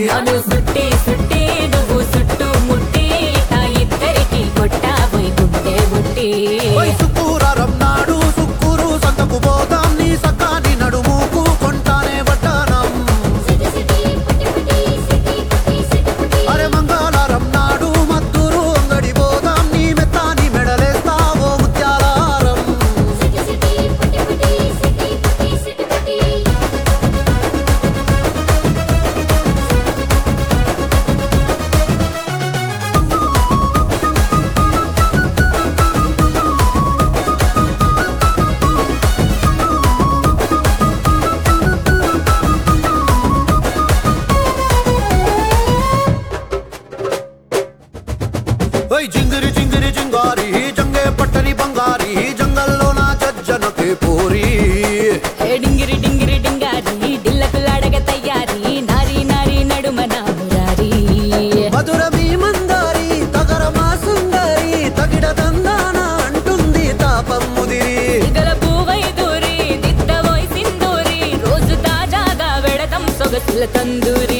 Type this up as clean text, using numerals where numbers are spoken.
నన్ను సుట్టి సుట్టి నువ్వు చుట్టూ ముట్టి ఆ ఇద్దరికి కొట్టాబోయి గుండె బుట్టి శుక్రవారం నాడు సుక్కురు సంతకు పోదాం నీ సక్కాని నడుముకు కొంటానే వడ్డానం అరే మంగళవారం నాడు మద్దూరు అంగడి పోదాం నీ మెత్తాని మెడలేస్తావో ముత్యాలారం జింగిరి జింగిరి జింగారి జంగే పట్టని బంగారి జంగల్లో నా జజ్జనకే పోరి డింగిరి డింగిరి డింగారి డిల్లకులాడగ తయ్యారి నారి నారి నడుమ నా మురారి మధురమీ మందారి తగరమా సుందరి తగిడ దందాన అంటుంది తాపం ముదిరి ఇదల పూవై దూరి దిద్దవోయ్ సింధూరి రోజు తాజాగా వెడతం సొగసుల తందూరి